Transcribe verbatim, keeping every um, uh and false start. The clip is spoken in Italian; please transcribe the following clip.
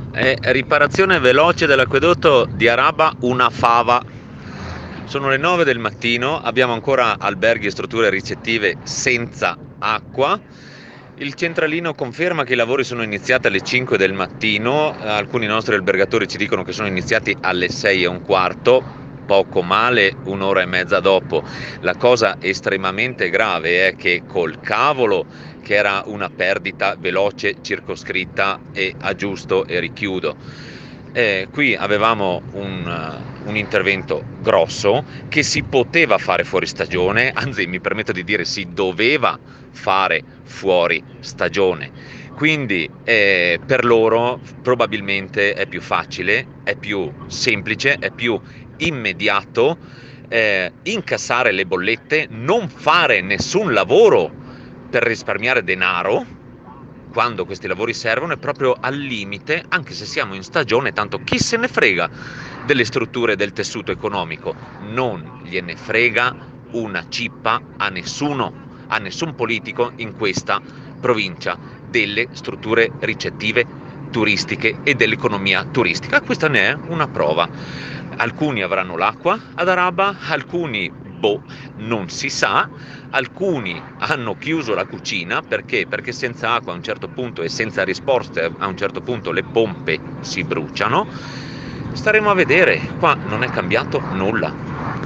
E riparazione veloce dell'acquedotto di Araba, una fava. Sono le nove del mattino, abbiamo ancora alberghi e strutture ricettive senza acqua. Il centralino conferma che i lavori sono iniziati alle cinque del mattino, alcuni nostri albergatori ci dicono che sono iniziati alle sei e un quarto, poco male un'ora e mezza dopo. La cosa estremamente grave è che col cavolo, che era una perdita veloce, circoscritta e aggiusto e richiudo. Eh, qui avevamo un, uh, un intervento grosso che si poteva fare fuori stagione, anzi mi permetto di dire si doveva fare fuori stagione. Quindi eh, per loro probabilmente è più facile, è più semplice, è più immediato eh, incassare le bollette, non fare nessun lavoro per risparmiare denaro quando questi lavori servono, è proprio al limite, anche se siamo in stagione, tanto chi se ne frega delle strutture del tessuto economico, non gliene frega una cippa a nessuno, a nessun politico in questa provincia delle strutture ricettive turistiche e dell'economia turistica. Questa ne è una prova. Alcuni avranno l'acqua ad Araba, alcuni boh, non si sa, alcuni hanno chiuso la cucina perché? Perché senza acqua a un certo punto e senza risposte a un certo punto le pompe si bruciano. Staremo a vedere, qua non è cambiato nulla.